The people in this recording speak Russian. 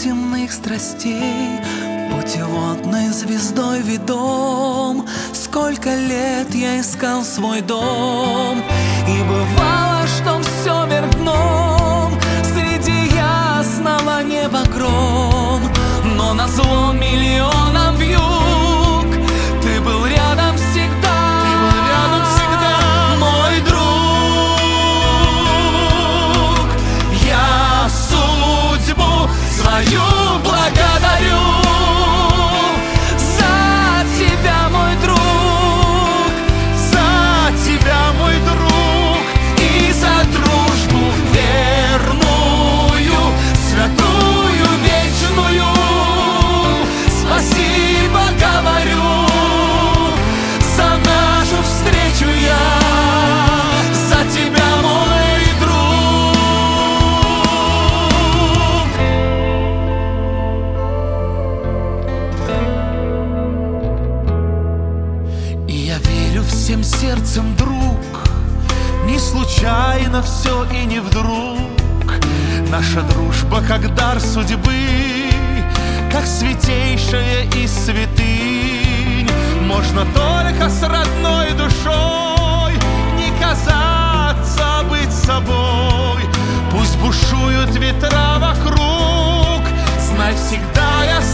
земных страстей, путеводной звездой ведом. Сколько лет я искал свой дом, и бывало, что все вверх дном, среди ясного неба гром. Но назло миллионам вьюг ты был рядом всегда, мой друг. Я судьбу свою благодарю за тебя, мой друг, за тебя, мой друг, и за дружбу верную, святую, вечную. Спасибо говорю за нашу встречу я, за тебя, мой друг. И я верю всем сердцем, друг, не случайно все и не вдруг. Наша дружба как дар судьбы, как святейшая из святынь. Можно только с родной душой не казаться, быть собой. Пусть бушуют ветра вокруг, знай, всегда я с